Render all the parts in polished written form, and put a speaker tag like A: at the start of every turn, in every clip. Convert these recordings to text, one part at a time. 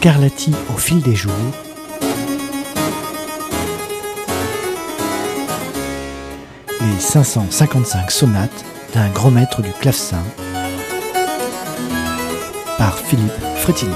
A: Scarlatti au fil des jours. Les 555 sonates d'un grand maître du clavecin par Philippe Frétinier.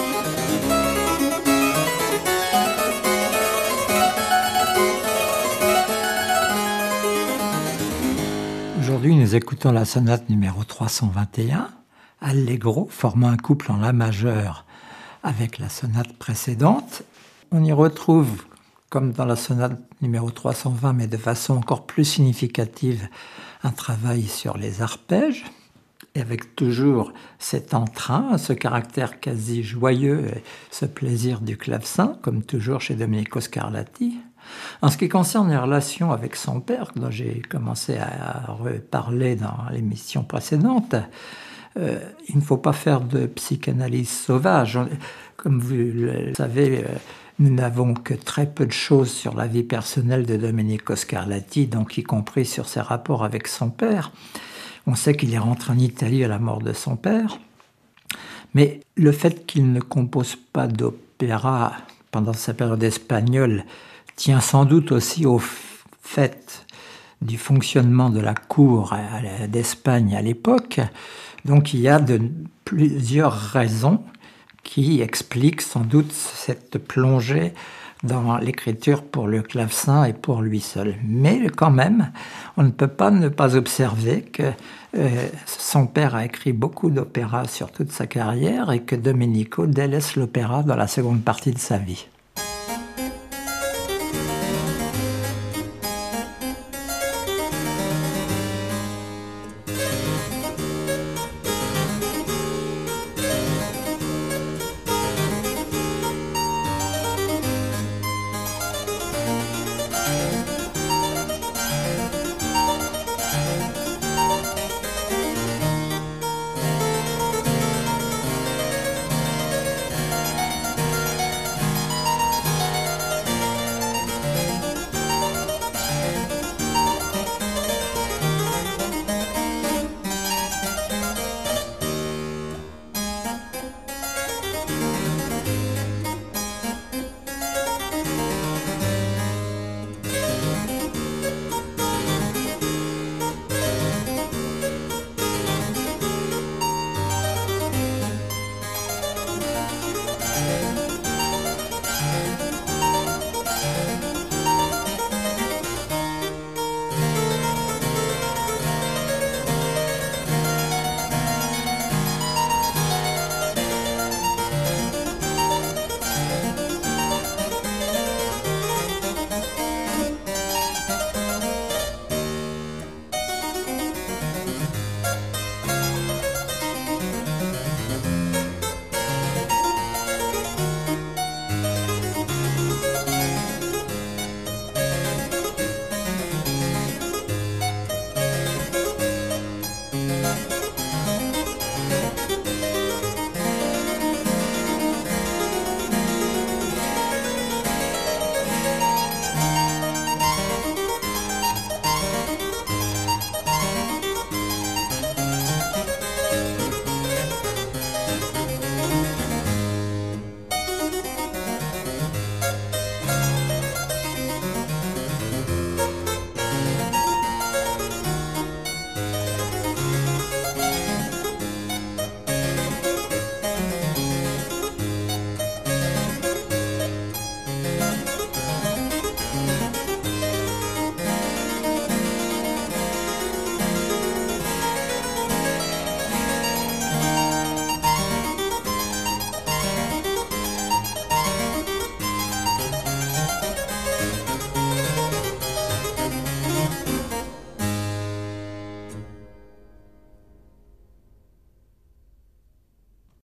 B: Aujourd'hui, nous écoutons la sonate numéro 321, Allegro, formant un couple en La majeur avec la sonate précédente. On y retrouve, comme dans la sonate numéro 320, mais de façon encore plus significative, un travail sur les arpèges, et avec toujours cet entrain, ce caractère quasi joyeux, et ce plaisir du clavecin, comme toujours chez Domenico Scarlatti. En ce qui concerne les relations avec son père, dont j'ai commencé à reparler dans l'émission précédente, il ne faut pas faire de psychanalyse sauvage. Comme vous le savez, nous n'avons que très peu de choses sur la vie personnelle de Domenico Scarlatti, donc y compris sur ses rapports avec son père. On sait qu'il est rentré en Italie à la mort de son père, mais le fait qu'il ne compose pas d'opéra pendant sa période espagnole tient sans doute aussi au fait du fonctionnement de la cour d'Espagne à l'époque. Donc il y a plusieurs raisons qui expliquent sans doute cette plongée dans l'écriture pour le clavecin et pour lui seul. Mais quand même, on ne peut pas ne pas observer que son père a écrit beaucoup d'opéras sur toute sa carrière et que Domenico délaisse l'opéra dans la seconde partie de sa vie.